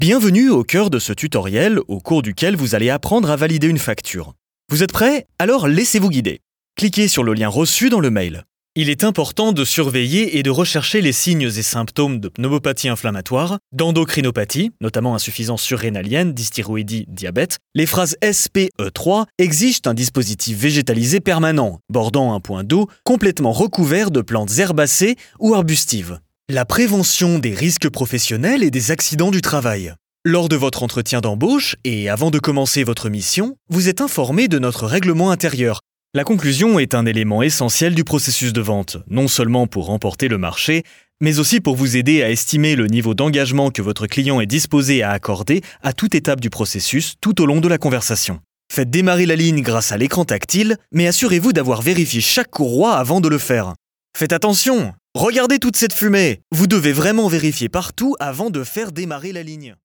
Bienvenue au cœur de ce tutoriel au cours duquel vous allez apprendre à valider une facture. Vous êtes prêts? Alors laissez-vous guider. Cliquez sur le lien reçu dans le mail. Il est important de surveiller et de rechercher les signes et symptômes de pneumopathie inflammatoire, d'endocrinopathie, notamment insuffisance surrénalienne, dysthyroïdie, diabète. Les phrases SPE3 exigent un dispositif végétalisé permanent, bordant un point d'eau complètement recouvert de plantes herbacées ou arbustives. La prévention des risques professionnels et des accidents du travail. Lors de votre entretien d'embauche et avant de commencer votre mission, vous êtes informé de notre règlement intérieur. La conclusion est un élément essentiel du processus de vente, non seulement pour remporter le marché, mais aussi pour vous aider à estimer le niveau d'engagement que votre client est disposé à accorder à toute étape du processus tout au long de la conversation. Faites démarrer la ligne grâce à l'écran tactile, mais assurez-vous d'avoir vérifié chaque courroie avant de le faire. Faites attention! Regardez toute cette fumée! Vous devez vraiment vérifier partout avant de faire démarrer la ligne.